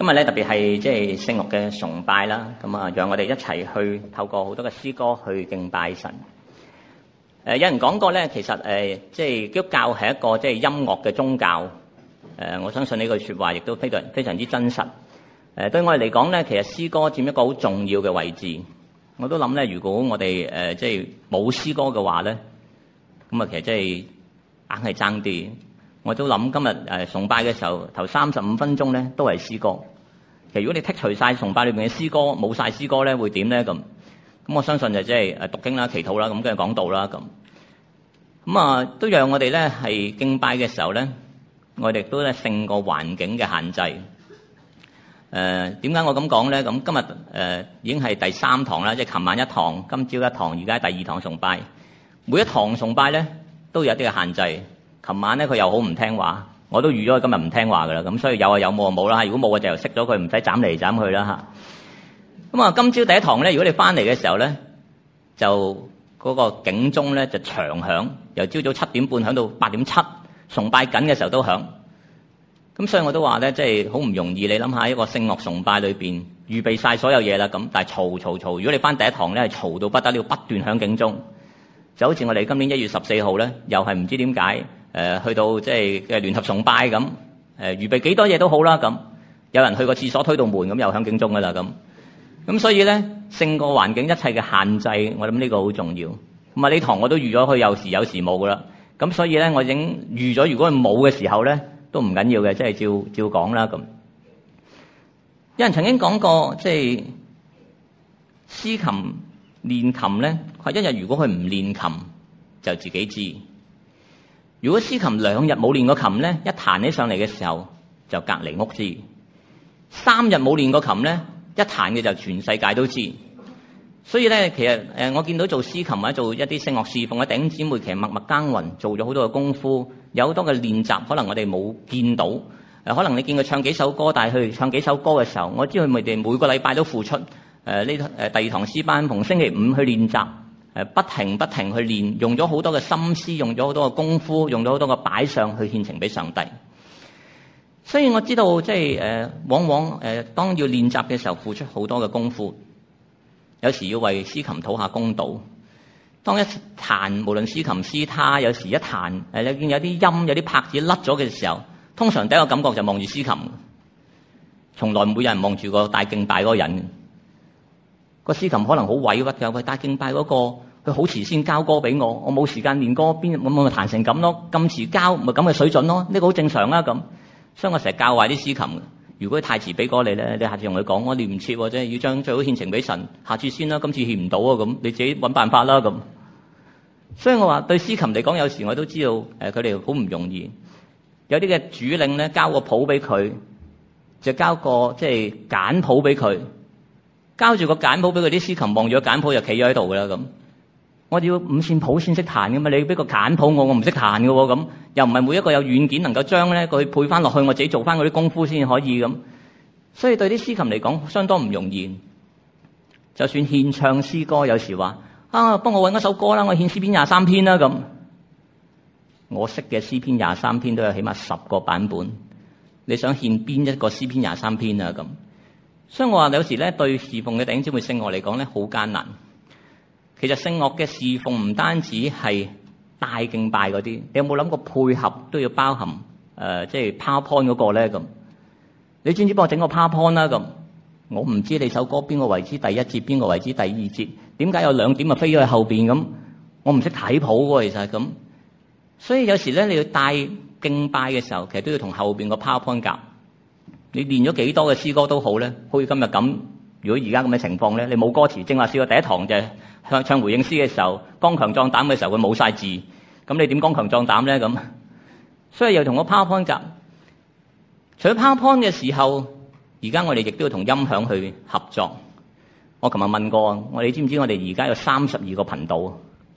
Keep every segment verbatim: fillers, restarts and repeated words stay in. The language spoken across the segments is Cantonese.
今日咧特別係即係聖樂嘅崇拜啦，咁啊，讓我哋一齊去透過好多嘅詩歌去敬拜神。誒，有人講過咧，其實誒，即係基督教係一個即係音樂嘅宗教。誒，我相信呢句説話亦都非常非常之真實。誒，對我哋嚟講咧，其實詩歌佔一個好重要嘅位置。我都諗咧，如果我哋誒即係冇詩歌嘅話咧，咁啊，其實即係硬係爭啲。我都諗今日誒崇拜嘅時候，頭三十五分鐘咧都係詩歌。其實如果你剔除晒崇拜裏邊嘅詩歌，冇晒詩歌咧，會點咧咁？咁我相信就即係誒讀經啦、祈禱啦，咁跟住講道啦咁。咁啊，都讓我哋咧係敬拜嘅時候咧，我哋都咧勝過環境嘅限制。誒點解我咁講咧？咁今日誒、呃、已經係第三堂啦，即係琴晚一堂，今朝一堂，而家第二堂崇拜。每一堂崇拜咧都有一啲嘅限制。琴晚咧佢又好唔聽話，我都預咗佢今日唔聽話噶啦，咁所以有啊有，冇啊冇啦。如果冇嘅就熄咗佢，唔使斬嚟斬去啦嚇。咁啊，今朝第一堂咧，如果你翻嚟嘅時候咧，就嗰個警鐘咧就長響，由朝早七點半響到八點七，崇拜緊嘅時候都響。咁所以我都話咧，即係好唔容易。你諗下一個聖樂崇拜裏邊預備晒所有嘢啦，咁但係嘈嘈嘈。如果你翻第一堂咧係嘈到不得了，不斷響警鐘，就好似我哋今年一月十四號咧，又係唔知點解。誒、呃、去到即係嘅聯合崇拜咁，誒、呃、預備幾多嘢都好啦咁，有人去個廁所推到門咁，又響警鐘噶啦咁，咁所以咧勝過環境一切嘅限制，我諗呢個好重要。咁啊呢堂我都預咗佢有時有時冇噶啦，咁所以咧我已經預咗，如果佢冇嘅時候咧都唔緊要嘅，即係照照講啦咁。有人曾經講過，即係詩琴練琴咧，佢話一日如果佢唔練琴，就自己知。如果詩琴兩日冇練過琴咧，一彈起上嚟嘅時候就隔離屋知；三日冇練過琴咧，一彈嘅就全世界都知。所以咧，其實誒我見到做詩琴或者做一啲聖樂侍奉嘅弟兄姊妹，其實默默耕耘，做咗好多嘅功夫，有好多嘅練習，可能我哋冇見到。誒，可能你見佢唱幾首歌，但係佢唱幾首歌嘅時候，我知佢哋每個禮拜都付出。誒呢誒第二堂詩班逢星期五去練習。誒不停不停去練，用咗好多嘅心思，用咗好多嘅功夫，用咗好多嘅擺上去獻呈俾上帝。所以我知道即係誒，往往誒、呃、當要練習嘅時候，付出好多嘅功夫。有時要為詩琴討下公道。當一彈，無論詩琴詩他，有時一彈誒，你見有啲音有啲拍子甩咗嘅時候，通常第一個感覺就望住詩琴，從來唔會有人望住個帶敬拜嗰個人。個詩琴可能好委屈㗎，喂，帶敬拜嗰個佢好遲先交歌俾我，我冇時間練歌，邊咁我咪彈成咁咯？咁遲交咪咁嘅水準咯？呢個好正常啊咁。所以我成日教壞啲詩琴，如果佢太遲俾歌你咧，你下次同佢講，我練唔切，即係要將最好獻呈俾神，下次先啦，今次獻唔到啊咁，你自己揾辦法啦咁。所以我話對詩琴嚟講，有時我都知道誒，佢哋好唔容易。有啲嘅主領咧，交個譜俾佢，就交個即係簡譜俾佢。交住個簡譜俾佢，啲詩琴望住個簡譜就企咗喺度噶啦咁。我哋要五線譜先識彈噶嘛，你俾個簡譜我，我唔識彈噶喎咁。又唔係每一個有軟件能夠將咧佢配翻落去，我自己做翻嗰啲功夫先可以咁。所以對啲詩琴嚟講，相當唔容易。就算獻唱詩歌，有時話啊，幫我揾一首歌啦，我獻詩篇廿三篇啦咁。我識嘅詩篇廿三篇都有起碼十個版本。你想獻邊一個詩篇廿三篇啊咁？所以我話有時咧，對侍奉嘅弟兄姊妹聖樂嚟講咧，好艱難。其實聖樂嘅侍奉唔單止係帶敬拜嗰啲，你有冇諗過配合都要包含誒、呃，即係 PowerPoint 嗰個咧咁？你知唔知幫我整個 PowerPoint 啦咁？我唔知你首歌邊個位置第一節，邊個位置第二節，點解有兩點啊飛咗去後邊咁？我唔識睇譜喎，其實係咁。所以有時咧，你要帶敬拜嘅時候，其實都要同後邊個 PowerPoint 夾。你練咗幾多嘅詩歌都好咧，好似今日咁。如果而家咁嘅情況咧，你冇歌詞，正話試過第一堂就係唱唱回應詩嘅時候，剛強壯膽嘅時候，佢冇晒字，咁你點剛強壯膽咧咁？所以又同個 PowerPoint 夾。除咗 PowerPoint 嘅時候，而家我哋亦都要同音響去合作。我琴日問過我哋，知唔知我哋而家有三十二個頻道，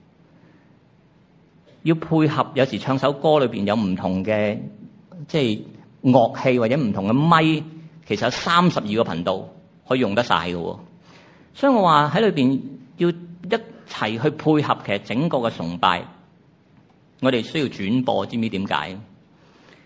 要配合有時唱首歌裏邊有唔同嘅即係。樂器或者唔同嘅咪，其實有三十二個頻道可以用得晒嘅喎。所以我話喺裏邊要一齊去配合，其實整個嘅崇拜，我哋需要轉播，知唔知點解？我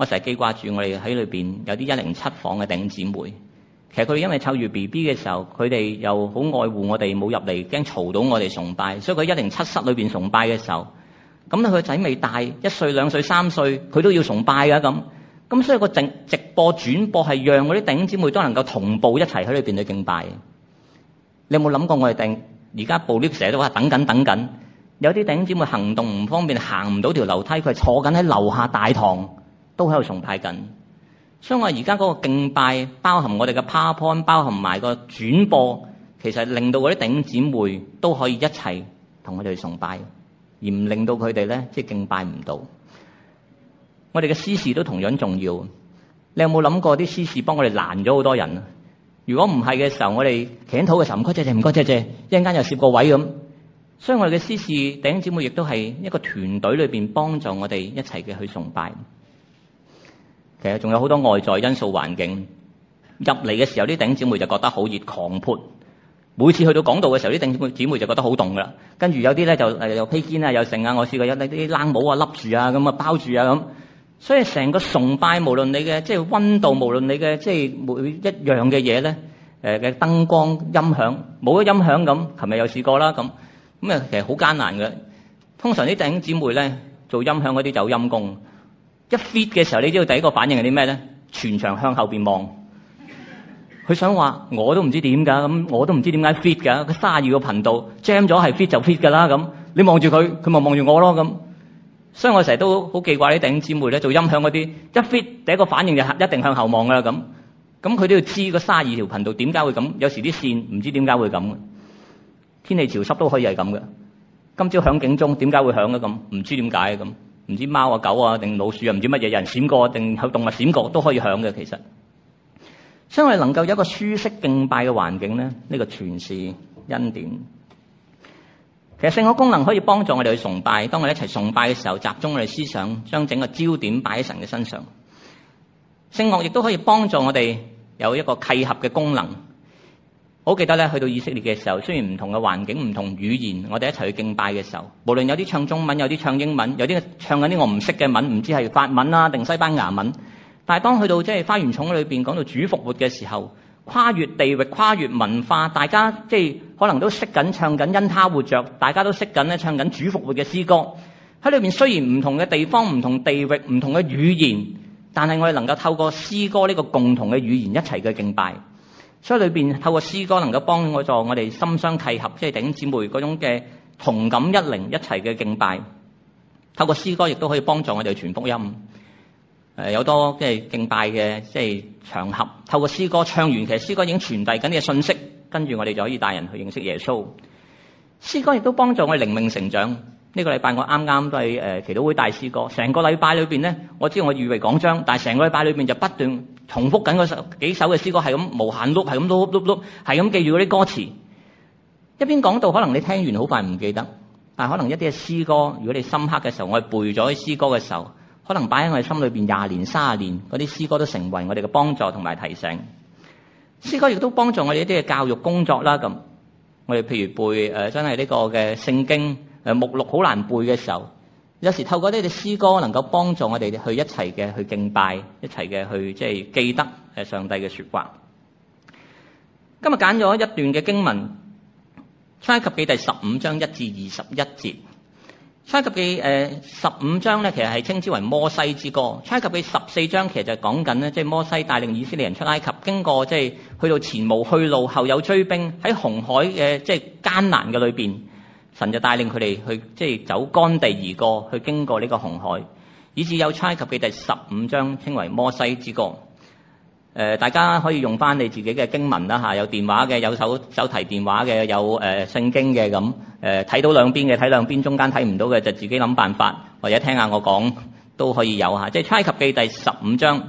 我成日記掛住我哋喺裏邊有啲一零七房嘅弟兄姊妹，其實佢哋因為湊住 B B 嘅時候，佢哋又好愛護我哋，冇入嚟驚嘈到我哋崇拜，所以佢一零七室裏邊崇拜嘅時候，咁佢個仔未大，一歲、兩歲、三歲，佢都要崇拜㗎咁。咁所以個直直播轉播係讓嗰啲弟兄姊妹都能夠同步一齊喺裏邊去敬拜。你有冇諗過我哋定而家部 lift 成日都話等緊等緊，有啲弟兄姊妹行動唔方便，行唔到條樓梯，佢係坐緊喺樓下大堂都喺度崇拜緊。所以我而家嗰個敬拜包含我哋嘅 PowerPoint， 包含埋個轉播，其實令到嗰啲弟兄姊妹都可以一齊同我哋去崇拜，而唔令到佢哋咧即係敬拜唔到。我哋嘅司事都同樣重要。你有冇諗過啲司事幫我哋攔咗好多人啊？如果唔係嘅時候，我哋祈禱嘅時候唔該謝謝唔該謝謝，一陣間又攝個位咁。所以我哋嘅司事弟兄姊妹亦都係一個團隊裏邊幫助我哋一齊嘅去崇拜。其實仲有好多外在因素環境入嚟嘅時候，啲弟兄姊妹就覺得好熱狂潑。每次去到講道嘅時候，啲弟兄姊妹就覺得好凍噶啦。跟住有啲咧就誒又披肩啊，又剩啊，我試過有啲冷帽啊笠住啊，咁啊包住啊咁。所以成個崇拜，無論你嘅即係溫度，無論你嘅即係每一樣嘅嘢咧，誒嘅燈光、音響，冇咗音響咁，琴日又試過啦咁，咁啊其實好艱難嘅。通常啲弟兄姊妹咧做音響嗰啲就陰功，一 fit 嘅時候，你知道第一個反應係啲咩咧？全場向後邊望，佢想話我都唔知點㗎，咁我都唔知點解 fit 㗎，佢卅二個頻道 jam 咗係 fit 就 fit 㗎啦咁，你望住佢，佢咪望住我咯咁。所以我成日都好記掛啲弟兄姊妹咧做音響嗰啲，一 fit 第一個反應就一定向後望㗎啦咁。咁佢都要知個卅二條頻道點解會咁，有時啲線唔知點解會咁。天氣潮濕都可以係咁嘅。今朝響警鐘點解會響嘅咁？唔知點解咁，唔知貓啊狗啊定老鼠啊唔知乜嘢，有人閃過定有動物閃過都可以響嘅其實。所以我哋能夠有一個舒適敬拜嘅環境咧，呢個全是恩典。其實聖樂功能可以幫助我哋去崇拜，當我哋一齊崇拜嘅時候，集中我哋思想，將整個焦點擺喺神嘅身上。聖樂亦都可以幫助我哋有一個契合嘅功能。好記得咧，去到以色列嘅時候，雖然唔同嘅環境、唔同語言，我哋一齊去敬拜嘅時候，無論有啲唱中文，有啲唱英文，有啲唱緊啲我唔識嘅文，唔知係法文啊定西班牙文。但係當去到即係花園塚裏邊講到主復活嘅時候，跨越地域、跨越文化，大家即係可能都識緊唱緊因他活着，大家都識緊咧唱緊主復活嘅詩歌。喺裏邊雖然唔同嘅地方、唔同地域、唔同嘅語言，但係我哋能夠透過詩歌呢個共同嘅語言一齊嘅敬拜。所以裏邊透過詩歌能夠幫助我哋心相契合，即係弟兄姊妹嗰種嘅同感一靈一齊嘅敬拜。透過詩歌亦都可以幫助我哋傳福音。誒有多即係敬拜嘅即係場合，透過詩歌唱完，其實詩歌已經傳遞緊嘅信息，跟住我哋就可以帶人去認識耶穌。詩歌亦都幫助我哋靈命成長。呢個禮拜我啱啱都係誒祈禱會帶詩歌，成個禮拜裏邊咧，我知道我預備講章，但係成個禮拜裏邊就不斷重複緊嗰首幾首嘅詩歌，係咁無限碌，係咁碌碌碌，係咁記住嗰啲歌詞。一邊講到可能你聽完好快唔記得，但係可能一啲嘅詩歌，如果你深刻嘅時候，我哋背咗啲詩歌嘅時候，可能擺喺我哋心裏邊廿年、三十年，嗰啲詩歌都成為我哋嘅幫助同埋提醒。詩歌亦都幫助我哋一啲嘅教育工作啦。咁我哋譬如背誒、呃、真係呢個嘅聖經誒目錄好難背嘅時候，有時透過呢啲詩歌能夠幫助我哋去一齊嘅去敬拜，一齊嘅去即係記得誒上帝嘅説話。今日揀咗一段嘅經文，出埃及記第十五章一至二十一節。出埃及記誒十五章咧，其實係稱之為摩西之歌。出埃及記十四章其實就係講緊咧，即係摩西帶領以色列人出埃及，經過即係去到前無去路，後有追兵，喺紅海嘅即係艱難嘅裏邊，神就帶領佢哋去即係走乾地而過，去經過呢個紅海，以至有出埃及記第十五章稱為摩西之歌。誒、呃，大家可以用翻你自己嘅經文啦嚇，有電話嘅，有手手提電話嘅，有誒、呃、聖經嘅咁。誒睇、呃、到兩邊嘅睇兩邊，中間睇唔到嘅就自己諗辦法，或者聽下我講都可以有嚇。即係出埃及記第十五章。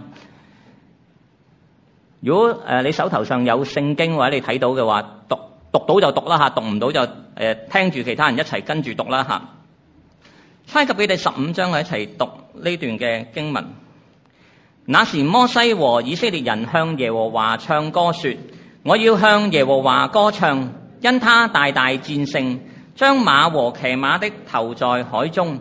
如果誒、呃、你手頭上有聖經或者你睇到嘅話，讀讀到就讀啦嚇，讀唔到就誒、呃、聽住其他人一齊跟住讀啦嚇。出埃及記第十五章，我一齊讀呢段嘅經文。那時摩西和以色列人向耶和華唱歌說：我要向耶和華歌唱，因他大大戰勝，將馬和騎馬的投在海中。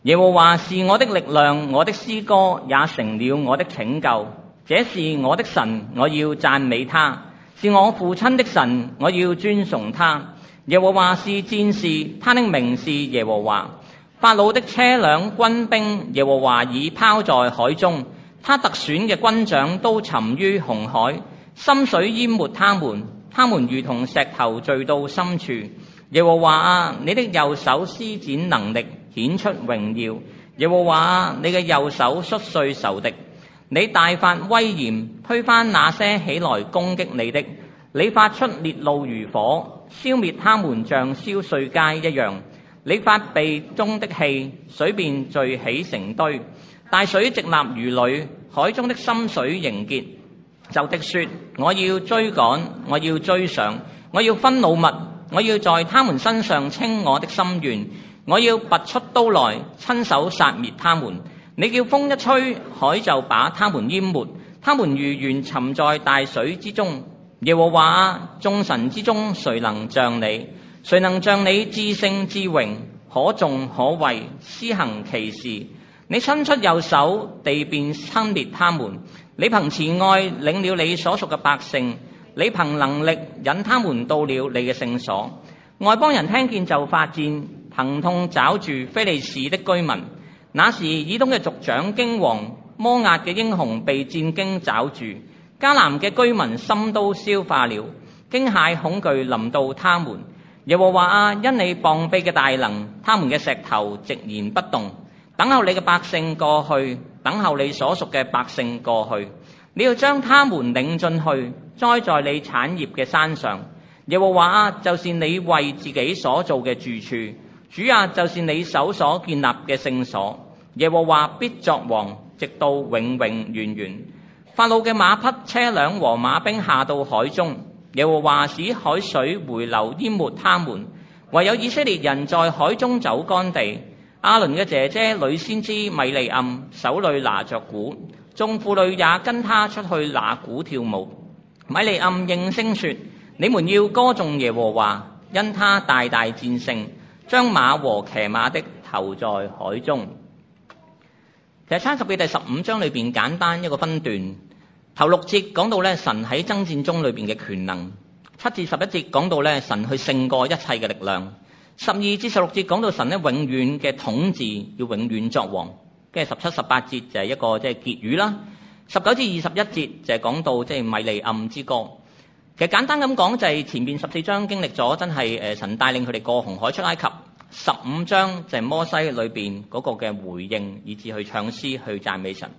耶和華是我的力量，我的詩歌也成了我的拯救。這是我的神，我要讚美他；是我父親的神，我要尊崇他。耶和華是戰士，他的名是耶和華。法老的車輛軍兵，耶和華已拋在海中，他特選嘅軍長都沉於紅海，深水淹沒他們，他們如同石頭墜到深處。耶和華啊，你的右手施展能力，顯出榮耀。耶和華啊，你嘅右手摔碎仇敵，你大發威嚴，推翻那些起來攻擊你的。你發出烈怒如火，消滅他們像燒碎秸一樣。你發鼻中的氣，水便聚起成堆，大水直立如壘，海中的深水凝結。仇敵說：我要追趕，我要追上，我要分擄物，我要在他們身上稱我的心願，我要拔出刀來，親手殺滅他們。你叫風一吹，海就把他們淹沒，他們如鉛沉在大水之中。耶和華啊，眾神之中誰能像你？誰能像你至聖至榮，可頌可畏，施行奇事？你伸出右手，地便吞滅他們。你憑慈愛領了你所屬嘅百姓，你憑能力引他們到了你嘅聖所。外邦人聽見就發戰，疼痛抓住非利士的居民。那時以東嘅族長驚惶，摩押嘅英雄被戰驚抓住，迦南嘅居民心都消化了，驚駭恐懼臨到他們。耶和華啊，因你膀臂嘅大能，他們嘅石頭寂然不動。等候你嘅百姓過去，等候你所屬嘅百姓過去。你要將他們領進去，栽在你產業嘅山上。耶和華啊，就是你為自己所造嘅住處。主啊，就是你手所建立嘅聖所。耶和華必作王，直到永永遠遠。法老嘅馬匹、車輛和馬兵下到海中，耶和華使海水回流淹沒他們，唯有以色列人在海中走乾地。亞倫嘅姐姐女先知米利暗手裏拿着鼓，眾婦女也跟他出去拿鼓跳舞。米利暗應聲說：你們要歌頌耶和華，因他大大戰勝，將馬和騎馬的投在海中。其實出埃及記第十五章裏邊簡單一個分段，頭六節講到咧神喺爭戰中裏邊嘅權能，七至十一節講到咧神去勝過一切嘅力量，十二至十六節講到神咧永遠嘅統治，要永遠作王。跟住十七、十八節就係一個即係結語啦。十九至二十一節就係講到即係米利暗之歌。其實簡單咁講就係前面十四章經歷咗真係誒神帶領佢哋過紅海出埃及，十五章就係摩西裏邊嗰個嘅回應，以至去唱詩去讚美神。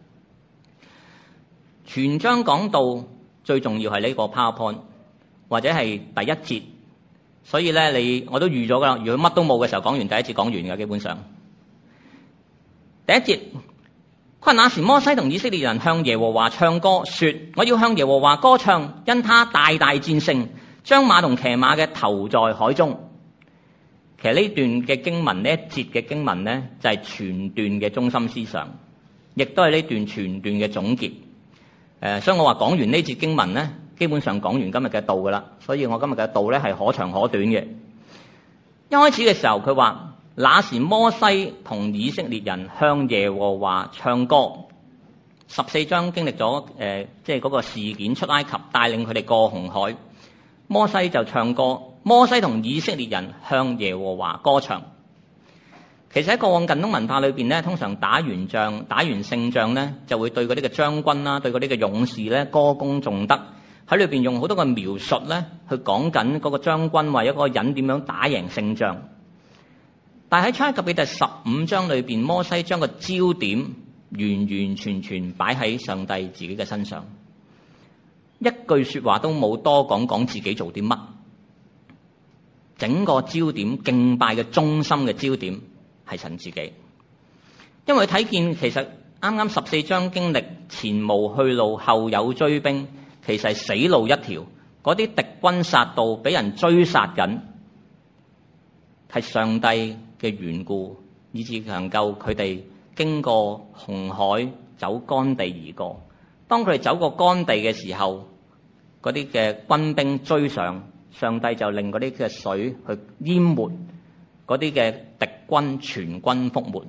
全章講到最重要係呢個 PowerPoint 或者係第一節，所以咧你我都預咗噶啦。如果乜都冇嘅時候講完第一節講完嘅基本上。第一節，佢話那時摩西同以色列人向耶和華唱歌，說：我要向耶和華歌唱，因他大大戰勝，將馬同騎馬嘅投在海中。其實呢段嘅經文，呢一節嘅經文呢，就係全段嘅中心思想，亦都係呢段全段嘅總結。誒，所以我話講完呢節經文呢，基本上講完今日嘅道噶啦。所以我今日嘅道呢係可長可短嘅。一開始嘅時候，佢話。那時摩西同以色列人向耶和華唱歌，十四章經歷咗誒，即係嗰個事件出埃及，帶領佢哋過紅海。摩西就唱歌，摩西同以色列人向耶和華歌唱。其實喺過往近東文化裏邊咧，通常打完仗、打完勝仗咧，就會對嗰啲嘅將軍啦、對嗰啲嘅勇士咧歌功頌德，喺裏邊用好多個描述咧去講緊嗰個將軍或者一個人點樣打贏勝仗。但係喺出埃及記第十五章裏邊，摩西將個焦點完完全全擺喺上帝自己嘅身上，一句說話都冇多講講自己做啲乜，整個焦點敬拜嘅中心嘅焦點係神自己。因為睇見其實啱啱十四章經歷前無去路後有追兵，其實係死路一條，嗰啲敵軍殺到俾人追殺緊，係上帝嘅緣故，以致能夠佢哋經過紅海走乾地而過。當佢哋走過乾地嘅時候，嗰啲嘅軍兵追上，上帝就令嗰啲嘅水去淹沒嗰啲嘅敵軍，全軍覆沒。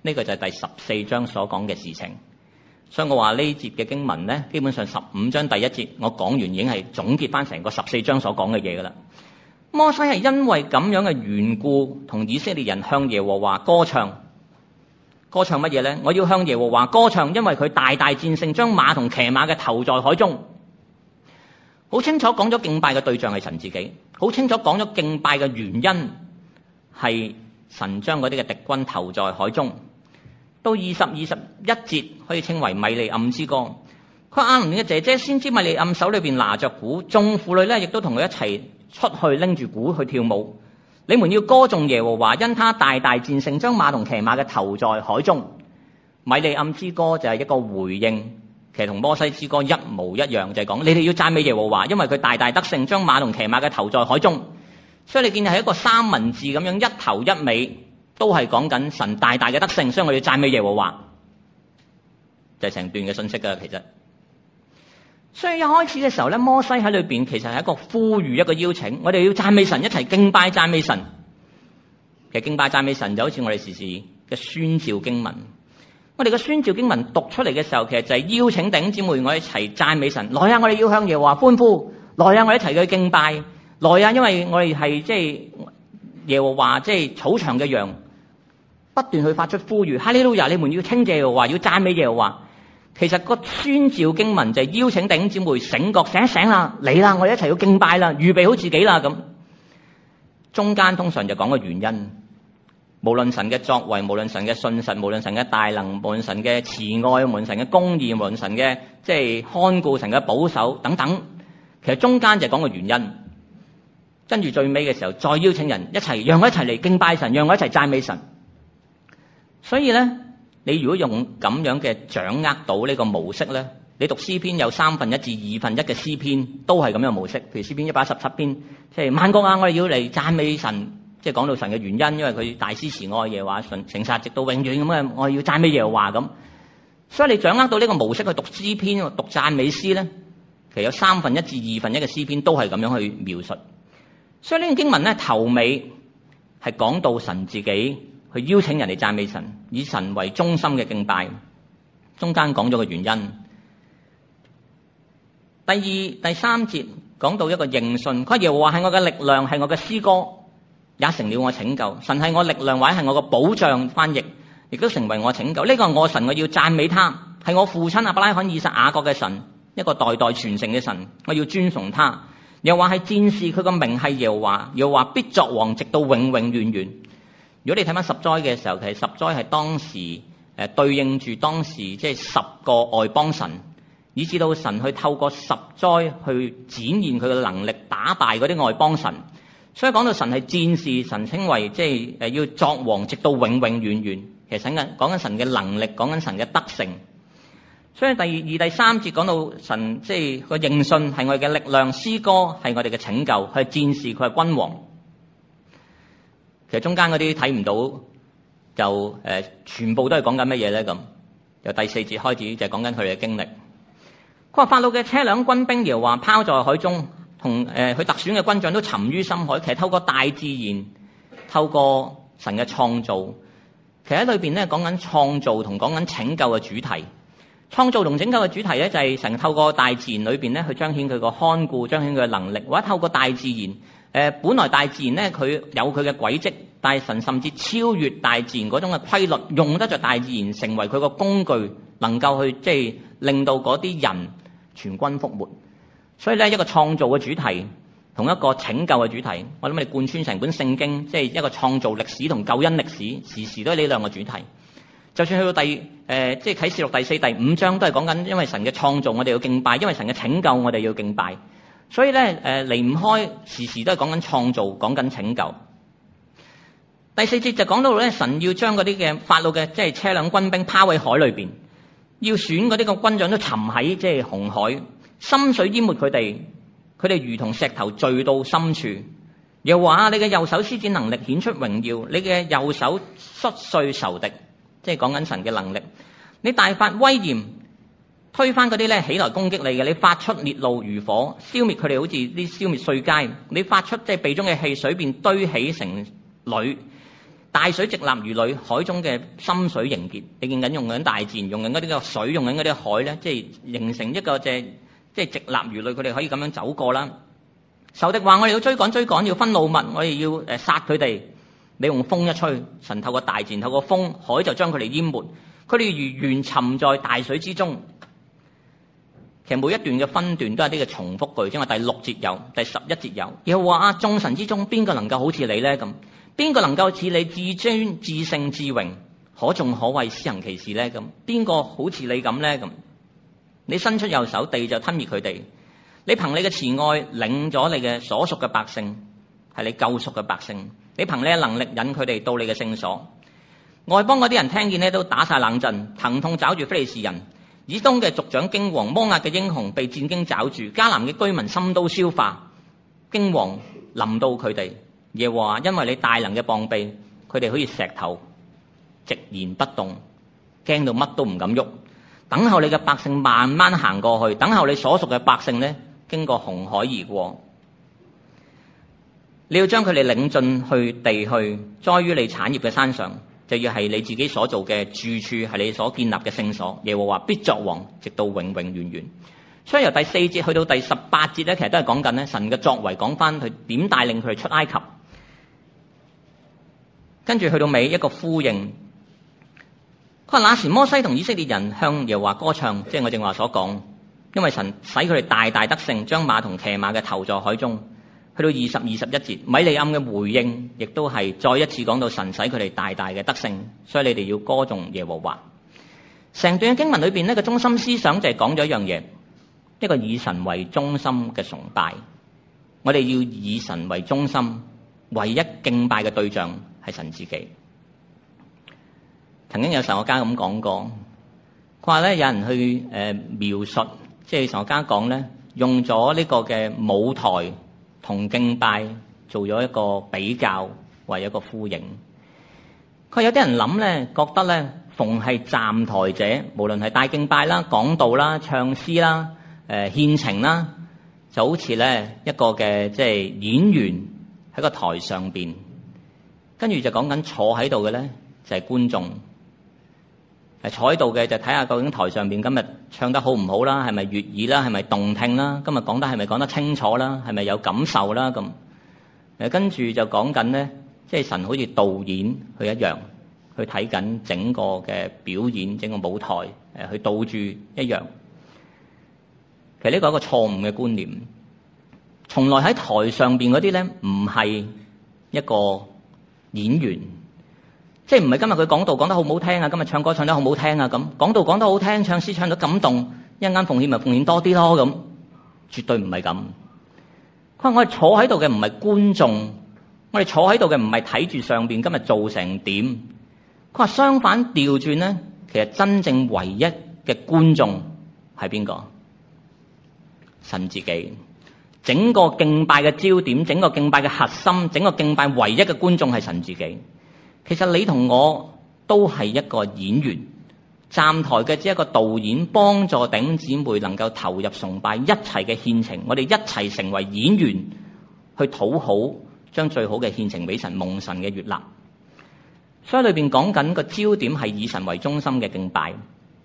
呢個就係第十四章所講嘅事情。所以我話呢節嘅經文咧，基本上十五章第一節我講完已經係總結翻成個十四章所講嘅嘢噶啦。摩西係因為咁樣嘅緣故，同以色列人向耶和華歌唱。歌唱乜嘢咧？我要向耶和華歌唱，因為佢大大戰勝，將馬同騎馬嘅投在海中。好清楚講咗敬拜嘅對象係神自己，好清楚講咗敬拜嘅原因係神將嗰啲嘅敵軍投在海中。到二十二十一節可以稱為米利暗之歌。佢話亞倫嘅姐姐先知米利暗手裏邊拿着鼓，眾婦女咧亦都同佢一齊出去拎住鼓去跳舞。你們要歌頌耶和華，因他大大戰勝，將馬同騎馬嘅投在海中。米利暗之歌就係一個回應，其實同摩西之歌一模一樣，就係講你哋要讚美耶和華，因為佢大大得勝，將馬同騎馬嘅投在海中。所以你見係一個三文治咁樣，一頭一尾都係講緊神大大嘅得勝，所以我哋要讚美耶和華，就係成段嘅信息㗎。其實，所以一開始嘅時候咧，摩西喺裏邊其實係一個呼籲，一個邀請，我哋要讚美神，一齊敬拜讚美神。其實敬拜讚美神就好似我哋時時嘅宣召經文，我哋嘅宣召經文讀出嚟嘅時候，其實就係邀請弟兄姊妹我哋一齊讚美神。來啊，我哋要向耶和華歡呼，來啊，我哋一齊去敬拜，來啊，因為我哋係即係耶和華即係草場嘅羊，不斷去發出呼籲，哈利路亞，你們要稱謝耶和華，要讚美耶和華。其實個宣召經文就係邀請弟兄姊妹醒覺，醒一醒啦，嚟啦，我哋一齊要敬拜啦，預備好自己啦咁。中間通常就講個原因，無論神嘅作為，無論神嘅信實，無論神嘅大能，無論神嘅慈愛，無論神嘅公義，無論神嘅即係看顧，神嘅保守等等，其實中間就講個原因。跟住最尾嘅時候，再邀請人一齊，讓我一齊嚟敬拜神，讓我一齊讚美神。所以咧，你如果用咁樣嘅掌握到呢個模式咧，你讀詩篇有三分一至二分一嘅詩篇都係咁樣模式。譬如詩篇一百一十七篇，即係萬國啊，我哋要嚟讚美神，即係講到神嘅原因，因為佢大施慈愛，耶和華誠實直到永遠咁啊，我哋要讚美耶和華咁。所以你掌握到呢個模式去讀詩篇、讀讚美詩咧，其實有三分一至二分一嘅詩篇都係咁樣去描述。所以呢段經文咧，頭尾係講到神自己去邀請人哋讚美神，以神為中心嘅敬拜。中間講咗個原因。第二、第三節講到一個認信，佢話耶和華係我嘅力量，係我嘅詩歌，也成了我拯救。神係我力量，或者係我嘅保障，翻譯亦都成為我拯救。呢個係我神，我要讚美他，係我父親亞伯拉罕、以撒、雅各嘅神，一個代代傳承嘅神，我要尊崇他。又話係戰士，佢個名係耶和華，耶和華必作王，直到永永遠遠。如果你睇翻十災嘅時候，其實十災係當時誒、呃、對應住當時即係十個外邦神，以至到神去透過十災去展現佢嘅能力，打敗嗰啲外邦神。所以講到神係戰士，神稱為即係誒要作王，直到永永遠遠。其實講緊講緊神嘅能力，講緊神嘅德性。所以第二、第三節講到神即係個認信係我哋嘅力量，詩歌係我哋嘅拯救，佢係戰士，佢係君王。其實中間嗰啲睇唔到，就誒、呃、全部都係講緊乜嘢咧咁。由第四節開始就係講緊佢哋嘅經歷。佢話法老嘅車輛、軍兵，耶和華拋在海中，同誒佢特選嘅軍長都沉於深海。其實透過大自然，透過神嘅創造，其實喺裏邊咧講緊創造同講緊拯救嘅主題。創造同拯救嘅主題咧，就係神透過大自然裏邊咧去彰顯佢個看顧，彰顯佢嘅能力，或者透過大自然，誒、呃、本來大自然咧佢有佢嘅軌跡，但係神甚至超越大自然嗰種嘅規律，用得着大自然成為佢個工具，能夠去即係令到嗰啲人全軍覆沒。所以咧一個創造嘅主題同一個拯救嘅主題，我諗你貫穿成本聖經，即係一個創造歷史同救恩歷史，時時都係呢兩個主題。就算去到第誒、呃，即係啟示錄第四、第五章都係講緊，因為神嘅創造我哋要敬拜，因為神嘅拯救我哋要敬拜。所以咧誒離唔開，時時都係講緊創造，講緊拯救。第四節就講到咧，神要將嗰啲嘅法老嘅即係車輛軍兵拋喺海裏邊，要選嗰啲個軍長都沉喺即係紅海，深水淹沒佢哋，佢哋如同石頭墜到深處。又話你嘅右手施展能力，顯出榮耀，你嘅右手摔碎仇敵。即係講緊神嘅能力，你大發威嚴，推翻嗰啲咧起來攻擊你嘅，你發出烈怒如火，消滅佢哋，好似啲消滅碎秸。你發出即係鼻中嘅氣，水便堆起成壘。 大水直立如壘，海中嘅深水凝結。你見緊用緊大自然，用緊嗰啲個水，用緊嗰啲海咧，即係形成一個即係即係直立如壘，佢哋可以咁樣走過啦。仇敵話：我哋要追趕追趕，要分怒物，我哋要誒殺佢哋。你用風一吹，神透過大自然，透過風，海就將佢哋淹沒。佢哋如懸沉在大水之中。其實每一段嘅分段都係啲嘅重複句，因為第六節有，第十一節有。又話啊，眾神之中邊個能夠好似你咧？咁邊個能夠似你至尊至聖至榮，可頌可畏，施行奇事咧？咁邊個好似你咁咧？咁你伸出右手，地就吞滅佢哋。你憑你嘅慈愛領咗你嘅所屬嘅百姓，係你救贖嘅百姓。你憑你嘅能力引佢哋到你嘅聖所。外邦嗰啲人聽見咧都打晒冷震，疼痛抓住非利士人。以東嘅族長驚惶，摩押嘅英雄被戰驚抓住，迦南嘅居民心都消化，驚惶臨到佢哋。耶和華因為你大能嘅膀臂，佢哋好似石頭，寂然不動，驚到乜都唔敢喐。等候你嘅百姓慢慢行過去，等候你所屬嘅百姓呢經過紅海而過。你要將佢哋領進去地去，栽於你產業嘅山上，就要係你自己所做嘅住處，係你所建立嘅聖所。耶和華必作王，直到永永遠遠。所以由第四節去到第十八節咧，其實都係講緊咧神嘅作為，講翻佢點帶領佢哋出埃及。跟住去到尾一個呼應，佢話那時摩西同以色列人向耶和華歌唱，即係我正話所講，因為神使佢哋大大得勝，將馬同騎馬嘅投在海中。去到二十、二十一節，米利暗嘅回應，亦都係再一次講到神使佢哋大大嘅得勝，所以你哋要歌頌耶和華。成段嘅經文裏邊呢個中心思想就係講咗一樣嘢，一個以神為中心嘅崇拜。我哋要以神為中心，唯一敬拜嘅對象係神自己。曾經有神學家咁講過，佢話咧有人去誒、呃、描述，即係神學家講咧，用咗呢個嘅舞台同敬拜做咗一個比較，為一個呼應。佢有啲人諗咧，覺得咧，逢係站台者，無論係帶敬拜啦、講道啦、唱詩啦、誒獻情啦，就好似咧一個嘅即係演員喺個台上邊，跟住就講緊坐喺度嘅咧就係觀眾。係坐喺度嘅就睇下究竟台上邊今日唱得好唔好啦，係咪悅耳啦，係咪動聽啦，今日講得係咪講得清楚啦，係咪有感受啦咁。誒跟住就講緊咧，即係神好似導演佢一樣，去睇緊整個嘅表演，整個舞台誒去導住一樣。其實呢個係一個錯誤嘅觀念，從來喺台上邊嗰啲咧唔係一個演員。即係唔係今日佢講道講得好唔好聽啊？今日唱歌唱得好唔好聽啊？咁講道講得好聽，唱詩唱得感動，一陣間奉獻咪奉獻多啲咯咁，絕對唔係咁。佢話我哋坐喺度嘅唔係觀眾，我哋坐喺度嘅唔係睇住上邊今日做成點。佢話相反調轉咧，其實真正唯一嘅觀眾係邊個？神自己。整個敬拜嘅焦點，整個敬拜嘅核心，整個敬拜唯一嘅觀眾係神自己。其實你同我都係一個演員，站台嘅只係一個導演，幫助弟兄姊妹能夠投入崇拜，一齊嘅獻情，我哋一齊成為演員，去討好，將最好嘅獻情俾神，蒙神嘅悅納。所以裏邊講緊個焦點係以神為中心嘅敬拜。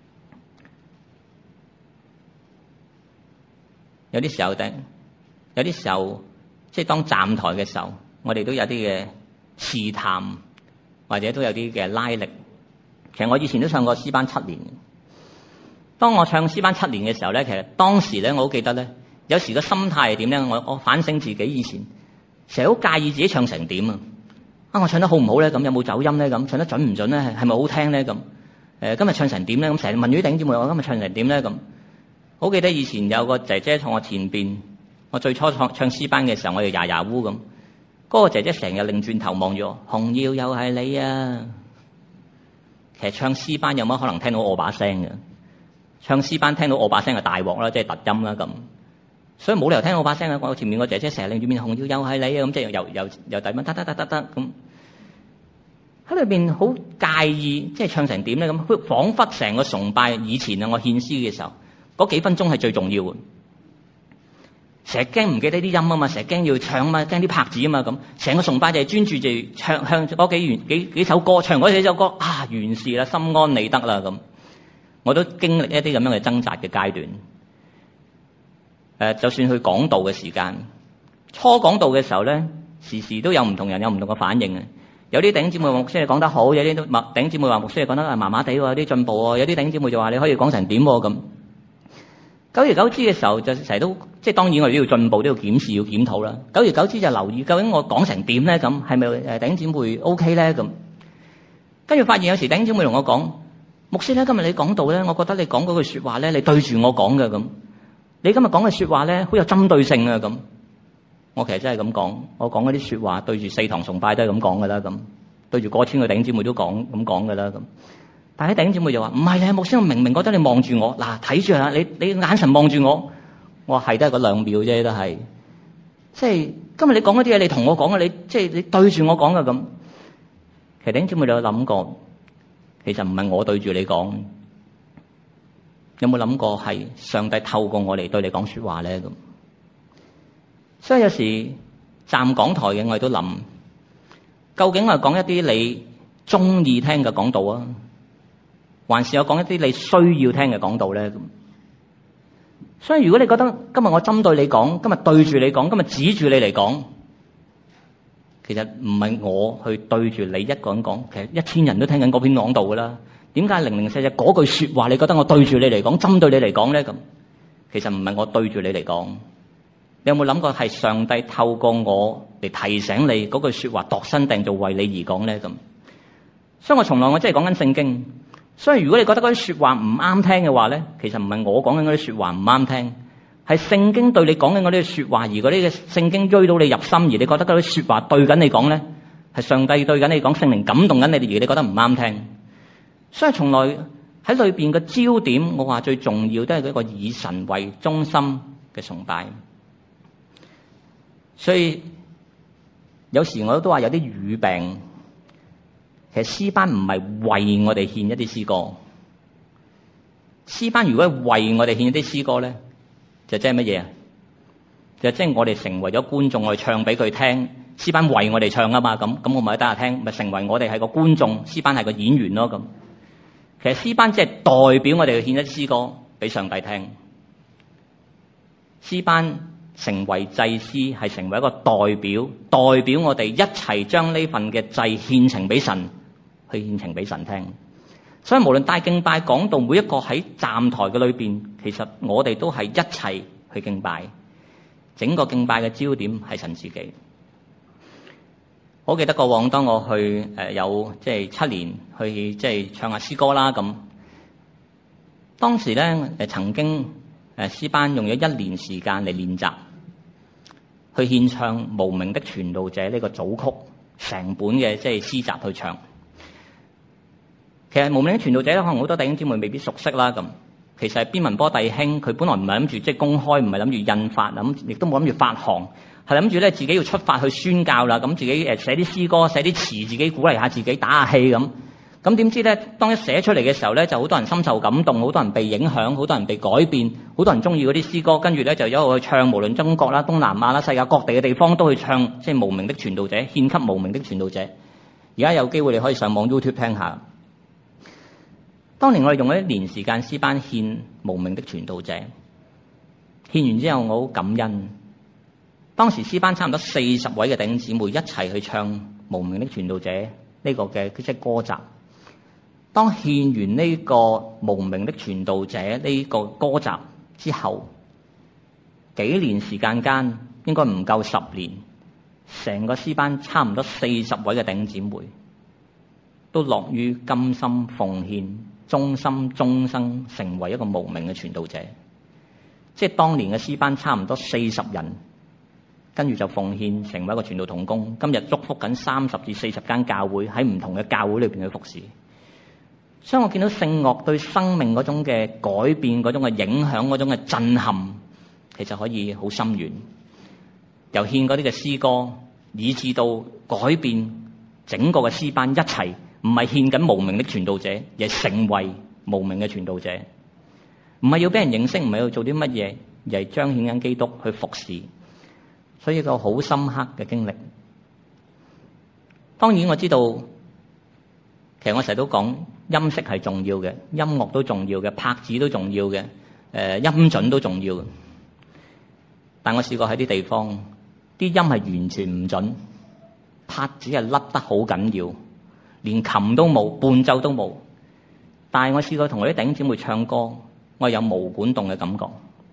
有啲時候頂，有啲時候即係當站台嘅時候，我哋都有啲嘅試探。或者都有啲嘅拉力。其實我以前都上過詩班七年。當我唱詩班七年嘅時候咧，其實當時咧我好記得咧，有時個心態係點咧？我我反省自己以前成日好介意自己唱成點啊！啊，我唱得好唔好咧？咁有冇走音咧？咁唱得準唔準咧？係咪好聽咧？咁誒，今日唱成點咧？咁成日問住啲弟兄姊妹我今日唱成點咧？咁好記得以前有個姐姐坐我前邊，我最初唱唱詩班嘅時候，我哋牙牙烏咁。嗰個姐姐成日擰轉頭望住我，紅耀又係你啊！其實唱詩班有乜可能聽到我把聲嘅？唱詩班聽到我把聲係大鑊啦，即係突音啦咁。所以冇理由聽到我把聲啊！我前面個姐姐成日擰住面，紅耀又係你啊！咁即係又又又突音，得得得得得咁。喺裏邊好介意，即係唱成點咧？咁彷彿成個崇拜以前啊，我獻詩嘅時候，嗰幾分鐘係最重要嘅。 成日驚唔記得啲音啊嘛，成日驚要唱啊嘛，驚啲拍子啊嘛，咁成個崇拜就係專注住唱向嗰幾完幾幾首歌，唱嗰幾首歌啊，完事啦，心安理得啦咁。我都經歷一啲咁樣嘅掙扎嘅階段。誒、呃，就算去講道嘅時間，初講道嘅時候咧，時時都有唔同人有唔同嘅反應嘅。有啲弟兄姊妹話牧師你講得好，有啲弟兄姊妹話牧師你講得麻麻地喎，有啲進步喎，有啲弟兄姊妹就話你可以講成點喎咁。久而久之嘅時候，就成日都即係當然我哋都要進步，都要檢視，要檢討啦。久而久之就留意究竟我講成點咧？咁係咪誒弟兄姊妹 OK 咧？咁跟住發現有時弟兄姊妹同我講，牧師咧今日你講道咧，我覺得你講嗰句説話咧，你對住我講嘅咁。你今日講嘅説話咧，好有針對性啊咁。我其實真係咁講，我講嗰啲説話對住四堂崇拜都係咁講噶啦咁，對住過千個弟兄姊妹都講咁講噶啦咁。但係啲弟兄姊妹就話唔係啊，牧師我明明覺得你望住我，嗱睇住啊，你你眼神望住我，我話係都係嗰兩秒啫，都係。即係今日你講嗰啲嘢，你同我講嘅，你即係你對住我講嘅咁。其實弟兄姊妹你有諗過，其實唔係我對住你講，有冇諗過係上帝透過我嚟對你講説話咧咁？所以有時站講台嘅我哋都諗，究竟我係講一啲你中意聽嘅講道啊，還是我講一啲你需要聽嘅講道咧咁？所以如果你覺得今日我針對你講，今日對住你講，今日指住你嚟講，其實唔係我去對住你一個人講，其實一千人都聽緊嗰篇講道噶啦。點解零零舍舍嗰句説話你覺得我對住你嚟講，針對你嚟講咧咁？其實唔係我對住你嚟講。你有冇諗過係上帝透過我嚟提醒你嗰句説話度身訂造為你而講咧咁？所以我從來我真係講緊聖經。所以如果你覺得嗰啲説話唔啱聽嘅話咧，其實唔係我講緊嗰啲説話唔啱聽，係聖經對你講緊嗰啲説話，而嗰啲嘅聖經追到你入心，而你覺得嗰啲説話對緊你講咧，係上帝對緊你講，聖靈感動緊你，而你覺得唔啱聽。所以從來喺裏邊嘅焦點，我話最重要都係嗰個以神為中心嘅崇拜。所以有時我都話有啲語病，其實詩班唔係為我哋獻一啲詩歌，詩班如果係為我哋獻一啲詩歌咧，就即係乜嘢啊？就即係我哋成為咗觀眾，我哋唱俾佢聽，詩班為我哋唱啊嘛，咁咁我咪得下聽，咪成為我哋係個觀眾，詩班係個演員咯咁。其實詩班即係代表我哋去獻一啲詩歌俾上帝聽，詩班成為祭司係成為一個代表，代表我哋一齊將呢份嘅祭獻呈俾神，去獻呈俾神聽。所以無論帶敬拜講道，每一個喺站台嘅裏邊，其實我哋都係一齊去敬拜，整個敬拜嘅焦點係神自己。我記得過往當我去誒、呃、有即係七年去即係唱下詩歌啦咁，當時咧誒曾經誒詩班用咗一年時間嚟練習，去獻唱《無名的傳道者》呢個組曲，成本嘅即係詩集去唱。其實《無名的傳道者》可能好多弟兄姊妹未必熟悉啦咁。其實係邊文波弟兄，佢本來唔係諗住即係公開，唔係諗住印發，諗亦都冇諗住發行。係諗住咧自己要出發去宣教啦，咁自己誒寫啲詩歌、寫啲詞，自己鼓勵下自己，打下氣咁。咁點知咧，當一寫出嚟嘅時候咧，就好多人深受感動，好多人被影響，好多人被改變，好多人中意嗰啲詩歌，跟住咧就一路去唱，無論中國啦、東南亞啦、世界各地嘅地方都去唱，即係無名的傳道者，獻給無名的傳道者。而家有機會你可以上網 YouTube 聽下。當年我哋用咗一年時間詩班獻無名的傳道者，獻完之後我好感恩。當時詩班差唔多四十位嘅弟兄姊妹一齊去唱《無名的傳道者》呢個嘅即係歌集。當獻完呢個《無名的傳道者》呢個歌集之後，幾年時間間應該唔夠十年，成個詩班差唔多四十位嘅弟兄姊妹都樂於甘心奉獻，忠心終生成為一個無名嘅傳道者。即係當年嘅詩班差唔多四十人。跟住就奉獻成為一個傳道同工，今日祝福緊三十至四十間教會，喺唔同嘅教會裏邊去服侍。所以我見到聖樂對生命嗰種嘅改變、嗰種嘅影響、嗰種嘅震撼，其實可以好深遠。由獻嗰啲嘅詩歌，以至到改變整個嘅詩班一齊，唔係獻緊無名的傳道者，而係成為無名嘅傳道者。唔係要俾人認識，唔係要做啲乜嘢， 而係彰顯緊基督去服侍，所以一個好深刻嘅經歷。當然我知道，其實我成日都講音色係重要嘅，音樂都重要嘅，拍子都重要嘅，誒音準都重要嘅。但我試過喺啲地方，啲音係完全唔準，拍子係甩得好緊要，連琴都冇，伴奏都冇。但係我試過同我啲弟兄姊妹唱歌，我有毛管戙嘅感覺。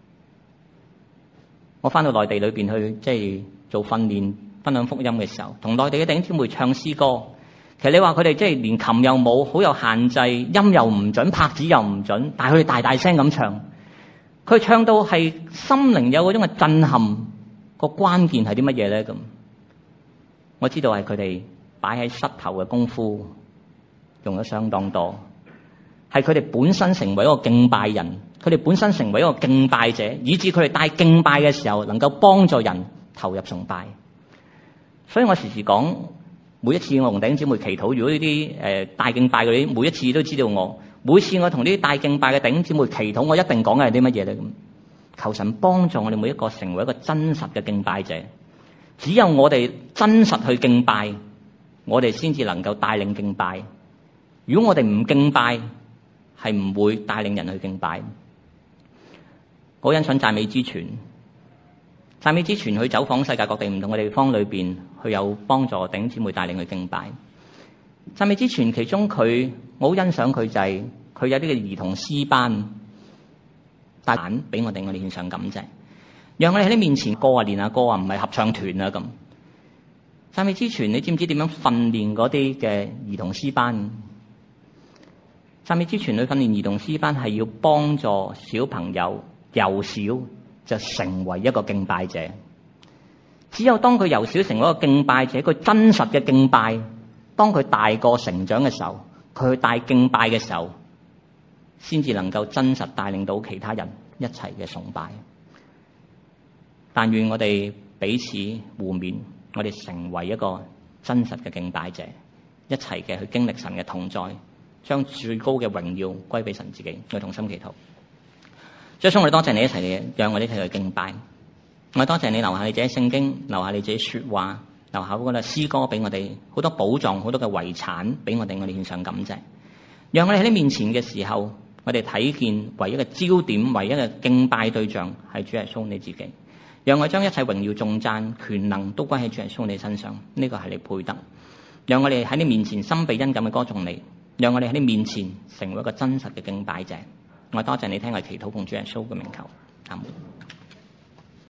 我翻到內地裏邊去，即係做訓練、分享福音嘅時候，同內地嘅弟兄姊妹唱詩歌。其實你話佢哋即係連琴又冇，好有限制，音又唔準，拍子又唔準，但係佢哋大大聲咁唱。佢唱到係心靈有嗰種嘅震撼。個關鍵係啲乜嘢咧？咁我知道係佢哋擺喺膝頭嘅功夫用咗相當多，係佢哋本身成為一個敬拜人，佢哋本身成為一個敬拜者，以致佢哋帶敬拜嘅時候能夠幫助人投入崇拜。所以我時時講，每一次我同弟兄姊妹祈禱，如果呢啲誒帶敬拜嗰啲，每一次都知道我每次我同呢啲帶敬拜嘅弟兄姊妹祈禱，我一定講嘅係啲乜嘢咧？咁求神幫助我哋每一個成為一個真實嘅敬拜者。只有我哋真實去敬拜，我哋先至能夠帶領敬拜。如果我哋唔敬拜，係唔會帶領人去敬拜。好欣賞讚美之泉，讚美之泉去走訪世界各地唔同嘅地方裏邊，去有幫助弟兄姊妹帶領去敬拜。讚美之泉其中佢，我好欣賞佢就係、是、佢有啲嘅兒童詩班。帶版俾我哋，我哋獻上感謝，讓我哋喺你面前歌啊，練下歌啊，唔係合唱團啊咁。讚美之泉，你知唔知點樣訓練嗰啲嘅兒童詩班？讚美之泉去訓練兒童詩班係要幫助小朋友由小就成為一個敬拜者。只有當佢由小成為一個敬拜者，佢真實嘅敬拜，當佢大個成長嘅時候，佢去帶敬拜嘅時候，先至能夠真實帶領到其他人一齊嘅崇拜。但願我哋彼此互勉，我哋成為一個真實嘅敬拜者，一齊嘅去經歷神嘅同在，將最高嘅榮耀歸俾神自己。我哋同心祈禱。最終我哋多謝你一齊嘅，讓我哋一齊去敬拜。我哋多謝你留下你自己聖經，留下你自己說話，留下嗰個詩歌俾我哋，好多寶藏，好多嘅遺產俾我哋，我哋獻上感謝。讓我哋喺你面前嘅時候，我哋睇見唯一嘅焦點，唯一嘅敬拜對象係主耶穌你自己。讓我將一切榮耀、頌讚、權能都歸喺主耶穌你身上，呢個係你配得。讓我哋喺你面前心被恩感嘅歌頌你，讓我哋喺你面前成為一個真實嘅敬拜者。我多謝你聽我祈禱，奉主耶穌嘅名求，阿門。